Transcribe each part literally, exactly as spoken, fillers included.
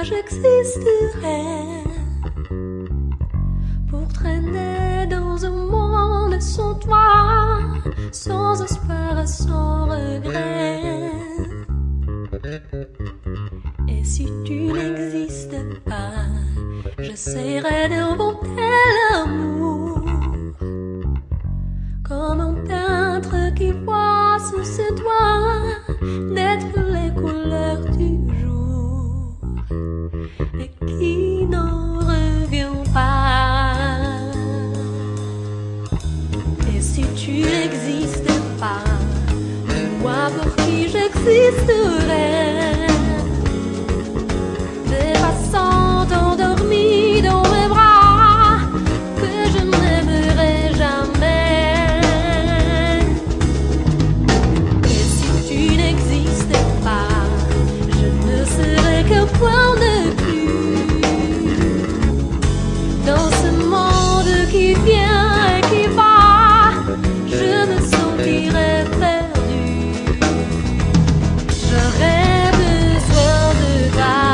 j'existerais pour traîner dans un monde sans toi, sans espoir, sans regret. Et si tu n'existes pas, j'essaierai d'inventer l'amour comme un peintre qui voit sous ses doigts naître les couleurs du jour et qui n'en revient pas. Et si tu n'existes pas, dis-moi pour qui j'existerais, dépassant endormi dans mes bras que je n'aimerai jamais. Et si tu n'existes pas, je ne serai qu'un point de plus dans ce monde qui vient et qui va. Je me sentirai perdue, j'aurais besoin de toi.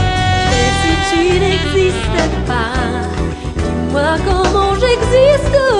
Et si tu n'existes pas, dis-moi comment j'existe.